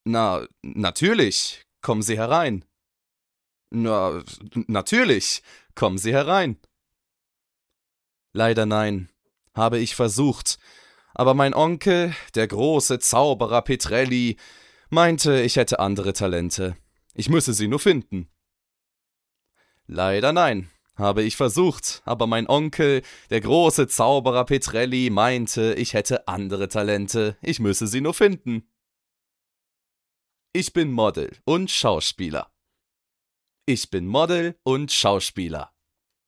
Na, natürlich, kommen Sie herein. Na, natürlich, kommen Sie herein. Leider nein, habe ich versucht, aber mein Onkel, der große Zauberer Petrelli, meinte, ich hätte andere Talente. Ich müsse sie nur finden. Leider nein, habe ich versucht, aber mein Onkel, der große Zauberer Petrelli, meinte, ich hätte andere Talente. Ich müsse sie nur finden. Ich bin Model und Schauspieler. Ich bin Model und Schauspieler.